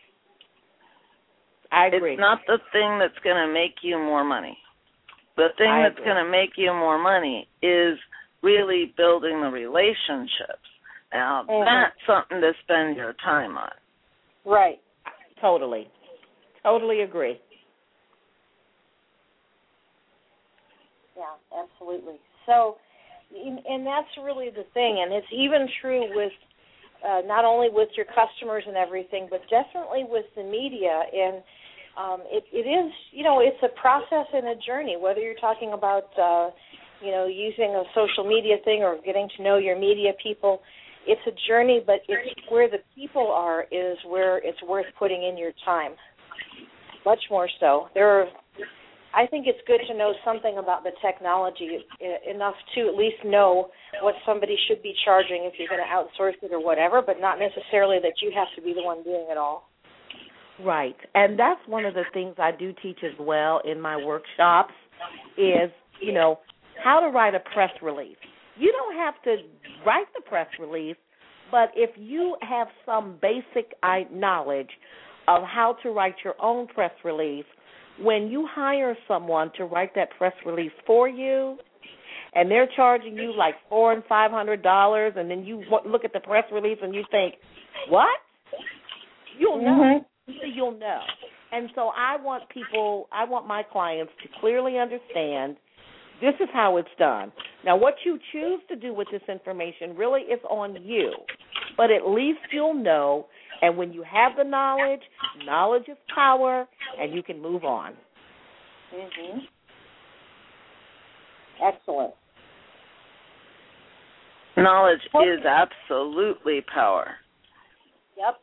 I agree. It's not the thing that's going to make you more money. The thing I that's agree. going to make you more money is really building the relationships. Now, mm-hmm. that's something to spend your time on. Right. Totally. Totally agree. Yeah, absolutely. So, and that's really the thing, and it's even true with uh, not only with your customers and everything, but definitely with the media. And um, it, it is, you know, it's a process and a journey, whether you're talking about, uh, you know, using a social media thing or getting to know your media people. It's a journey, but it's where the people are is where it's worth putting in your time, much more so. There are, I think it's good to know something about the technology, enough to at least know what somebody should be charging if you're going to outsource it or whatever, but not necessarily that you have to be the one doing it all. Right. And that's one of the things I do teach as well in my workshops is, you know, how to write a press release. You don't have to write the press release, but if you have some basic knowledge of how to write your own press release, when you hire someone to write that press release for you, and they're charging you like four and five hundred dollars, and then you look at the press release and you think, what? You'll know. Mm-hmm. You'll know. And so I want people, I want my clients to clearly understand this is how it's done. Now, what you choose to do with this information really is on you, but at least you'll know. And when you have the knowledge, knowledge is power, and you can move on. Mm-hmm. Excellent. Knowledge is absolutely power. Yep.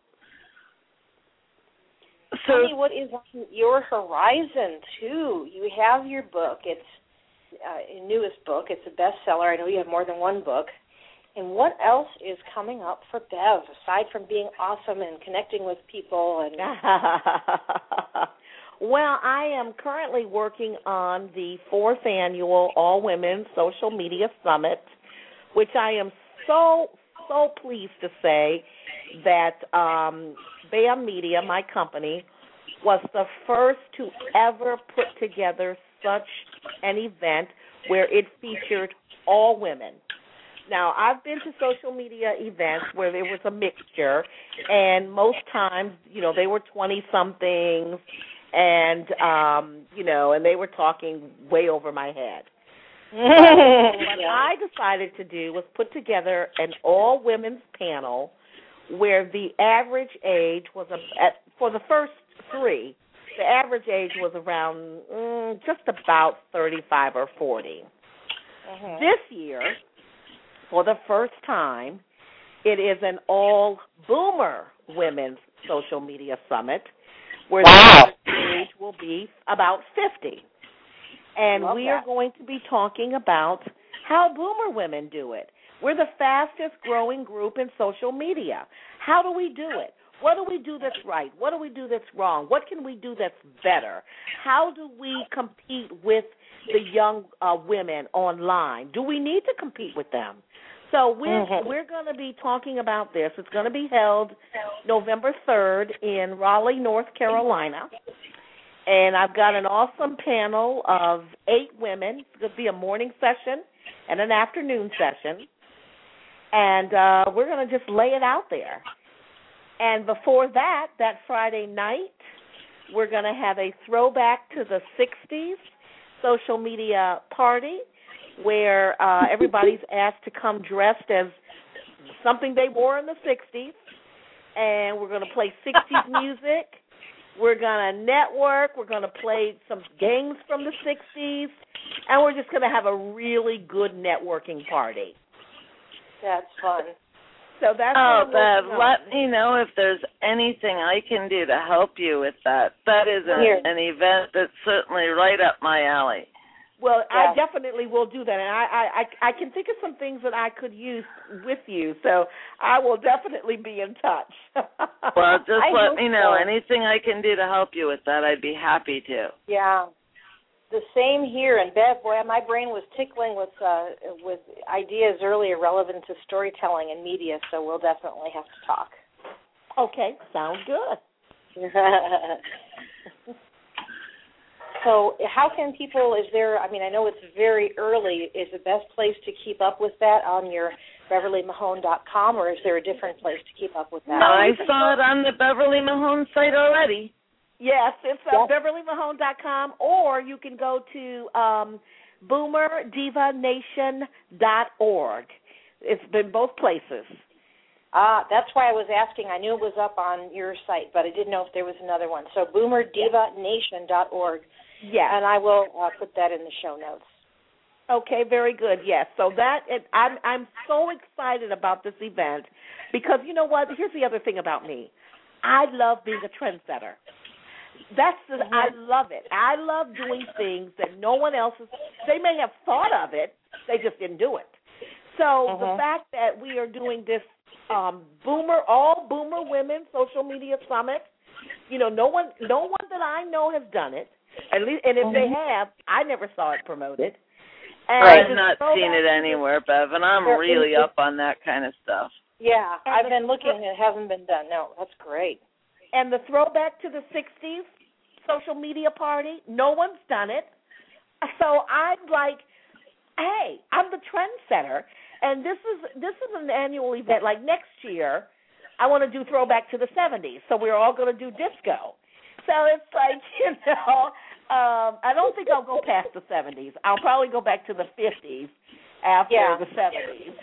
So, tell me what is on your horizon, too. You have your book. It's uh, your newest book. It's a bestseller. I know you have more than one book. And what else is coming up for Bev, aside from being awesome and connecting with people? And Well, I am currently working on the fourth annual All Women Social Media Summit, which I am so, so pleased to say that um, BAM Media, my company, was the first to ever put together such an event where it featured all women. Now, I've been to social media events where there was a mixture, and most times, you know, they were twenty-somethings, and, um, you know, and they were talking way over my head. What I decided to do was put together an all-women's panel where the average age was, a, at, for the first three, the average age was around mm, just about thirty-five or forty. Mm-hmm. This year, for the first time, it is an all-boomer women's social media summit where wow. the age will be about fifty. And we that. are going to be talking about how boomer women do it. We're the fastest growing group in social media. How do we do it? What do we do that's right? What do we do that's wrong? What can we do that's better? How do we compete with the young uh, women online? Do we need to compete with them? So we're, mm-hmm. we're going to be talking about this. It's going to be held November third in Raleigh, North Carolina. And I've got an awesome panel of eight women. It's going to be a morning session and an afternoon session. And uh, we're going to just lay it out there. And before that, that Friday night, we're going to have a throwback to the sixties social media party where uh, everybody's asked to come dressed as something they wore in the sixties. And we're going to play sixties music. We're going to network. We're going to play some games from the sixties. And we're just going to have a really good networking party. That's fun. So that's oh, Bev, let me know if there's anything I can do to help you with that. That is a, an event that's certainly right up my alley. Well, yeah. I definitely will do that, and I, I, I can think of some things that I could use with you, so I will definitely be in touch. Well, just I let me know. So. Anything I can do to help you with that, I'd be happy to. Yeah. The same here, and Bev, boy, my brain was tickling with uh, with ideas earlier relevant to storytelling and media, so we'll definitely have to talk. Okay, sounds good. So how can people, is there, I mean, I know it's very early, is the best place to keep up with that on your Beverly Mahone dot com, or is there a different place to keep up with that? No, I saw it on the Beverly Mahone site already. Yes, it's uh, yes. Beverly Mahone dot com, or you can go to um, Boomer Diva Nation dot org. It's been both places. Ah, that's why I was asking. I knew it was up on your site, but I didn't know if there was another one. So Boomer Diva Nation dot org. Yes. And I will uh, put that in the show notes. Okay, very good. Yes. So that it, I'm I'm so excited about this event because you know what? Here's the other thing about me. I love being a trendsetter. That's the, mm-hmm. I love it. I love doing things that no one else is. They may have thought of it, they just didn't do it. So mm-hmm. the fact that we are doing this um, boomer, all boomer women social media summit, you know, no one, no one that I know has done it. At least, and if mm-hmm. they have, I never saw it promoted. And I've not seen it anywhere, Bev, and I'm really up on that kind of stuff. Yeah, I've been looking. It hasn't been done. No, that's great. And the throwback to the sixties social media party, no one's done it. So I'm like, hey, I'm the trendsetter, and this is this is an annual event. Like next year, I want to do throwback to the seventies, so we're all going to do disco. So it's like, you know, um, I don't think I'll go past the seventies. I'll probably go back to the fifties after yeah. the seventies.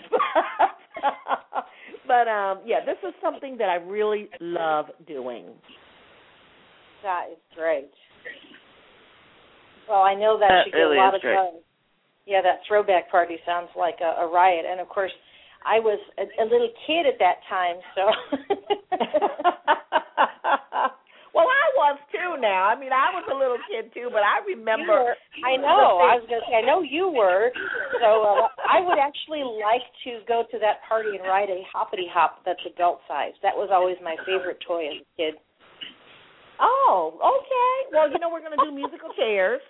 But, um, yeah, this is something that I really love doing. That is great. Well, I know that, that you get really a lot of great. time. Yeah, that throwback party sounds like a, a riot. And, of course, I was a, a little kid at that time, so. Well, I was, too, now. I mean, I was a little kid, too, but I remember. I know. I was going to say, I know you were. So uh, I would actually like to go to that party and ride a hoppity hop that's adult size. That was always my favorite toy as a kid. Oh, okay. Well, you know, we're going to do musical chairs.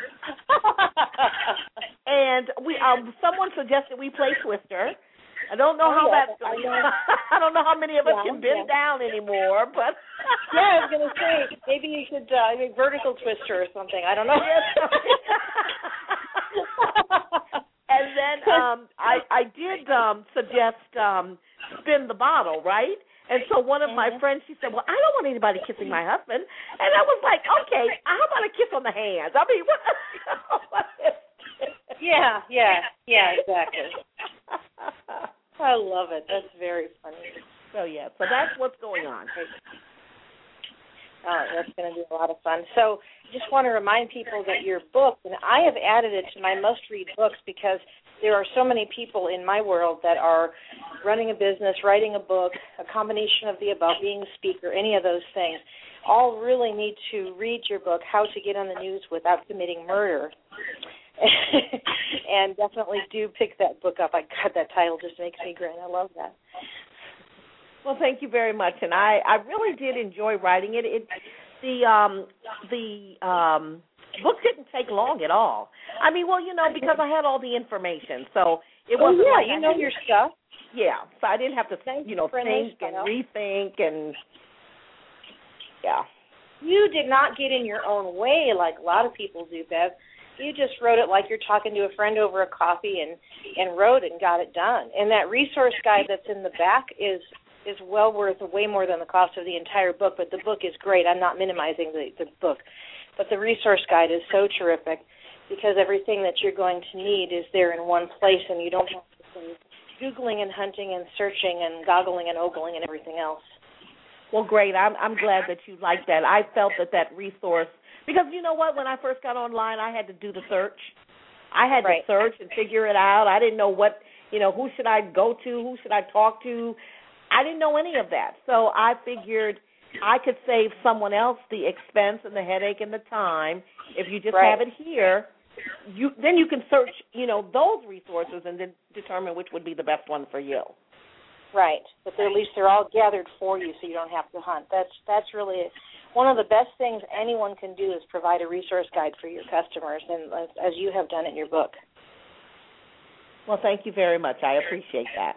And we um, someone suggested we play Twister. I don't know oh, how yeah, that's going. I don't know how many of us yeah, can bend yeah. down anymore, but yeah, I was going to say maybe you could uh, maybe vertical twister or something. I don't know. And then um, I I did um, suggest um, spin the bottle, right? And so one of my friends, she said, well, I don't want anybody kissing my husband. And I was like, okay, how about a kiss on the hands? I mean, what? yeah, yeah, yeah, exactly. I love it. That's very funny. So, yeah, so that's what's going on. Oh, that's going to be a lot of fun. So just want to remind people that your book, and I have added it to my must-read books because there are so many people in my world that are running a business, writing a book, a combination of the above, being a speaker, any of those things, all really need to read your book, How to Get on the News Without Committing Murder. And definitely do pick that book up. I God, that title just makes me grin. I love that. Well, thank you very much, and I, I really did enjoy writing it. It the um the um book didn't take long at all. I mean, well, you know, because I had all the information, so it oh, wasn't yeah, like you I know had, your stuff. Yeah, so I didn't have to, Thank you know, you think and style. rethink and yeah. You did not get in your own way like a lot of people do, Bev. You just wrote it like you're talking to a friend over a coffee and, and wrote it and got it done. And that resource guide that's in the back is is well worth way more than the cost of the entire book, but the book is great. I'm not minimizing the, the book. But the resource guide is so terrific because everything that you're going to need is there in one place, and you don't have to be Googling and hunting and searching and goggling and ogling and everything else. Well, great. I'm I'm glad that you like that. I felt that that resource, because you know what, when I first got online, I had to do the search. I had right. to search and figure it out. I didn't know what, you know, who should I go to, who should I talk to. I didn't know any of that. So I figured I could save someone else the expense and the headache and the time if you just right. have it here. You then you can search, you know, those resources and then determine which would be the best one for you. Right, but at least they're all gathered for you, so you don't have to hunt. That's that's really it. One of the best things anyone can do is provide a resource guide for your customers, and as, as you have done in your book. Well, thank you very much. I appreciate that.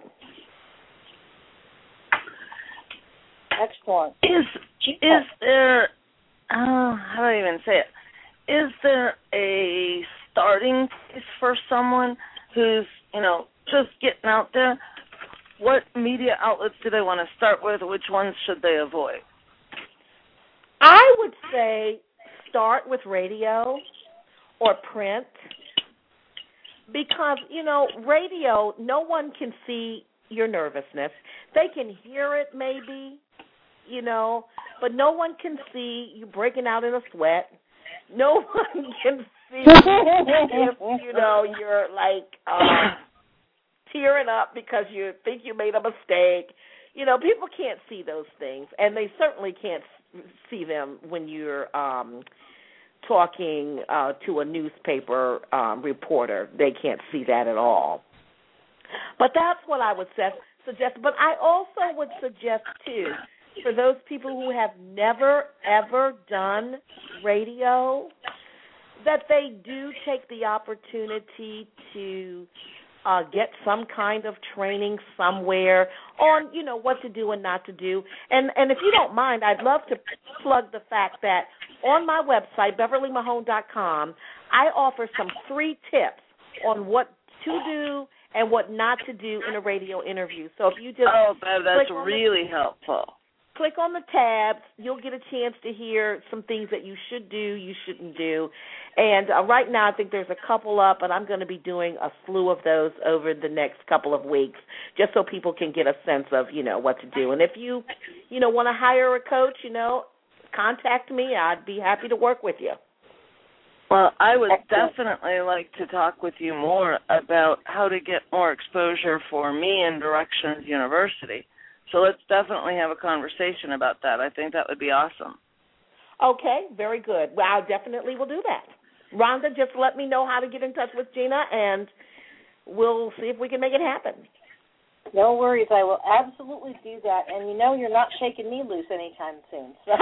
Excellent. Is is there? Uh, how do I even say it? Is there a starting place for someone who's, you know, just getting out there? What media outlets do they want to start with? Which ones should they avoid? I would say start with radio or print because, you know, radio, no one can see your nervousness. They can hear it maybe, you know, but no one can see you breaking out in a sweat. No one can see if, you know, you're like uh, tearing up because you think you made a mistake. You know, people can't see those things, and they certainly can't see them when you're um, talking uh, to a newspaper um, reporter. They can't see that at all. But that's what I would suggest. But I also would suggest, too, for those people who have never, ever done radio, that they do take the opportunity to uh, get some kind of training somewhere on, you know, what to do and not to do. And and if you don't mind, I'd love to plug the fact that on my website, beverly mahone dot com, I offer some free tips on what to do and what not to do in a radio interview. So if you just oh, Bev, that's really the, helpful. Click on the tabs. You'll get a chance to hear some things that you should do, you shouldn't do. And uh, right now I think there's a couple up, but I'm going to be doing a slew of those over the next couple of weeks just so people can get a sense of, you know, what to do. And if you, you know, want to hire a coach, you know, contact me. I'd be happy to work with you. Well, I would definitely like to talk with you more about how to get more exposure for me in Directions University. So let's definitely have a conversation about that. I think that would be awesome. Okay, very good. Well, I definitely will do that. Rhonda, just let me know how to get in touch with Gina, and we'll see if we can make it happen. No worries. I will absolutely do that. And you know you're not shaking me loose anytime soon. So.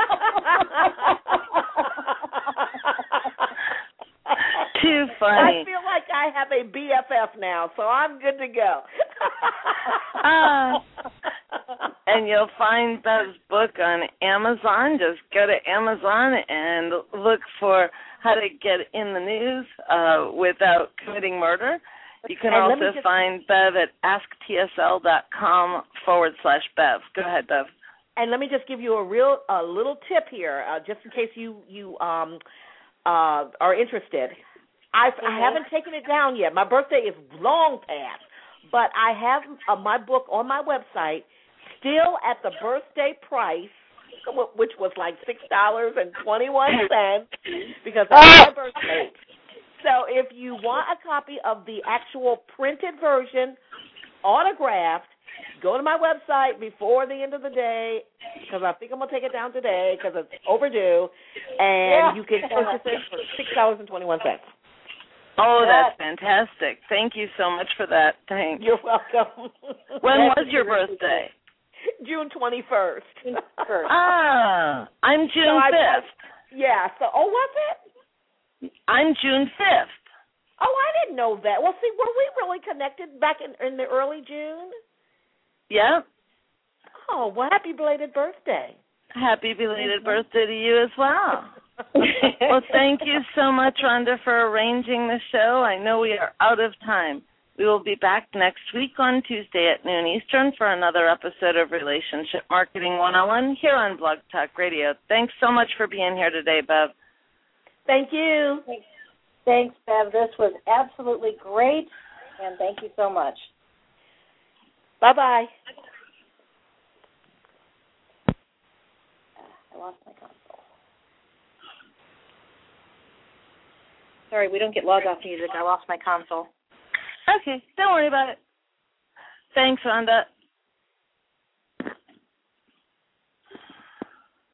Too funny. I feel like I have a B F F now, so I'm good to go. uh, and you'll find Bev's book on Amazon. Just go to Amazon and look for how to get in the news uh, without committing murder. You can and also just, find Bev at asktsl.com forward slash Bev. Go ahead, Bev. And let me just give you a real, a little tip here, uh, just in case you you um uh, are interested. I've, mm-hmm. I haven't taken it down yet. My birthday is long past, but I have uh, my book on my website still at the birthday price, which was like six dollars and twenty-one cents because that's my birthday. So if you want a copy of the actual printed version, autographed, go to my website before the end of the day, because I think I'm going to take it down today because it's overdue, and yeah. you can purchase it for six dollars and twenty-one cents. Oh, that's fantastic. Thank you so much for that. Thanks. You're welcome. When was your birthday? June twenty-first. Ah, I'm June fifth. Yeah, so, oh, was it? I'm June fifth. Oh, I didn't know that. Well, see, were we really connected back in, in the early June? Yeah. Oh, well, happy belated birthday. Happy belated birthday to you as well. Well, thank you so much, Rhonda, for arranging the show. I know we are out of time. We will be back next week on Tuesday at noon Eastern for another episode of Relationship Marketing one oh one here on Blog Talk Radio. Thanks so much for being here today, Bev. Thank you. Thanks, Bev. This was absolutely great, and thank you so much. Bye-bye. I lost my console. Sorry, we don't get log-off music. I lost my console. Okay, don't worry about it. Thanks, Rhonda.